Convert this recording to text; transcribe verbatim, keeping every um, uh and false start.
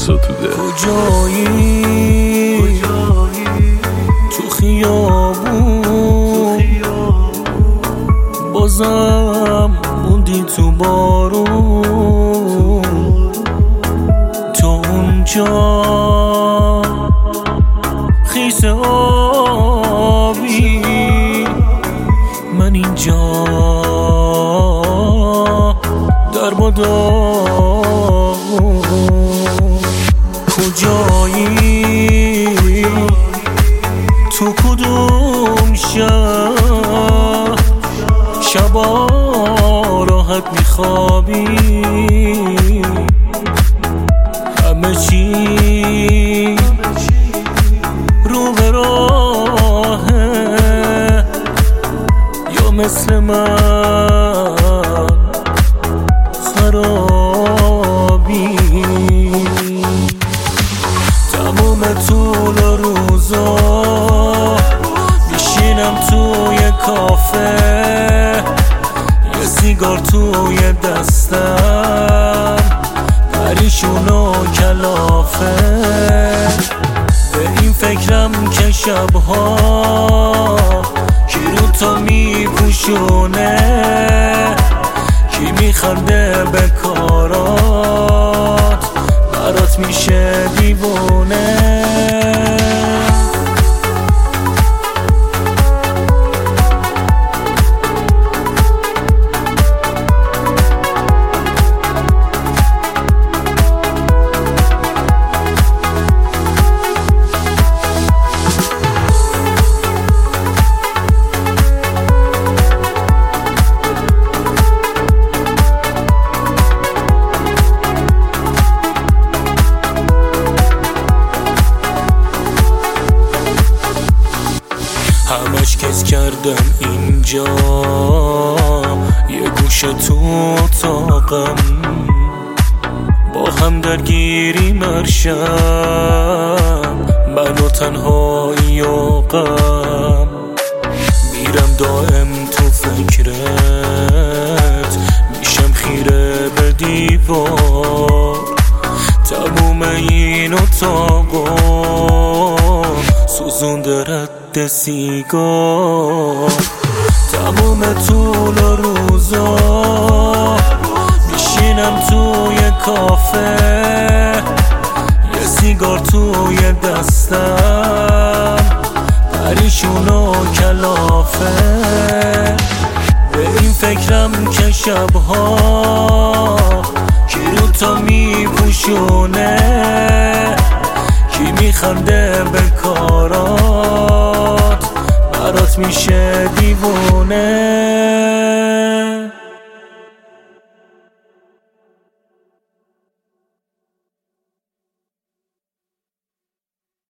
ستوده. کجایی تو خیابون بازم موندی تو بارون، تو اونجا خیس آبی، من اینجا در بادام. کجایی تو کدوم شهر شبا راحت میخوابی، همه چی رو به راهه یا مثل من خرابی؟ تموم طول روزا میشینم توی کافه، یه سیگار توی دستم، پریشون و کلافه. به این فکرم که شبها کی رو تو میپوشونه، کی میخنده به کارات، برات میشه دیوونه. همش کس کردم اینجا، یه گوشه تو اتاقم، با هم درگیری مرشم، من و تنهایی و غم. میرم دائم تو فکرت، میشم خیره به دیوار، تموم این اتاقا سوزونده رد سیگار. تموم طول روزا میشینم توی کافه، یه سیگار توی دستم، پریشون و کلافه. به این فکرم که شبها کی رو تو میپوشونه، کی میخنده به کارات، برات میشه دیوونه.